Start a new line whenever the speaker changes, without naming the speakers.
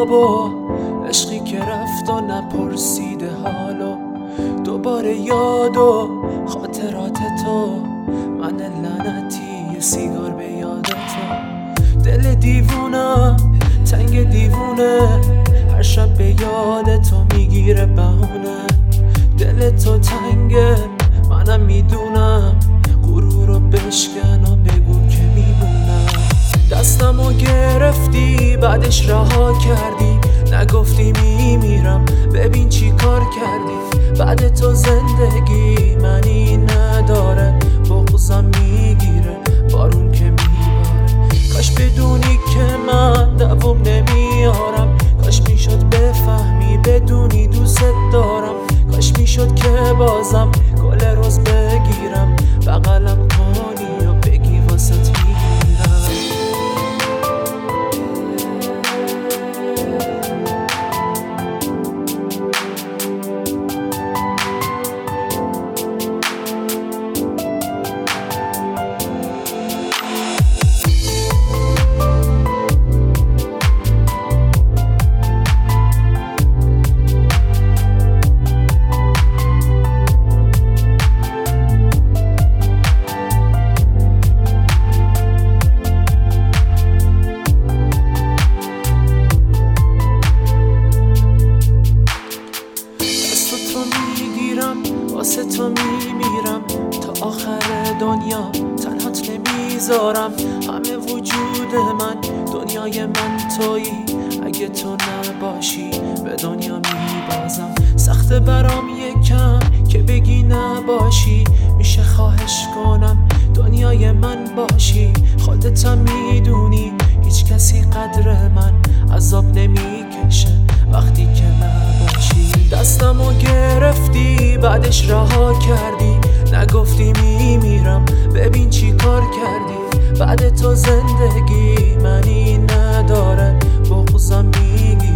خوابو، عشقی که رفت و نپرسیده حالو، دوباره یاد و خاطرات تو، من لعنتی یه سیگار به یاد تو. دل دیوونم تنگ دیوونه، هر شب به یاد تو میگیره بهونه. دل تو تنگه منم میدونم، غرورو بشکن و بگو که میمونم. دستمو گرفتی بعدش رها کردی، نگفتی میمیرم ببین چی کار کردی. بعد تو زندگی منی نداره، بغضم میگیره بارون که میباره. کاش بدونی که من دوام نمیارم، کاش میشد بفهمی بدونی دوست دارم. کاش میشد که بازم گل روز بگیرم، بغلم کنی و بگی واسه میمیرم. واسه تو میمیرم تا آخر دنیا، تنهات نمیذارم. همه وجود من دنیای من تویی، اگه تو نباشی به دنیا میبازم. سخته برام یکم که بگی نباشی، میشه خواهش کنم دنیای من باشی. خودتم میدونی هیچ کسی قدر من عذاب نمیکشه وقتی که نباشی. دستمو گرفتی بعدش رها کردی، نگفتی میمیرم ببین چی کار کردی. بعد تو زندگی منی نداره، بغضم میگی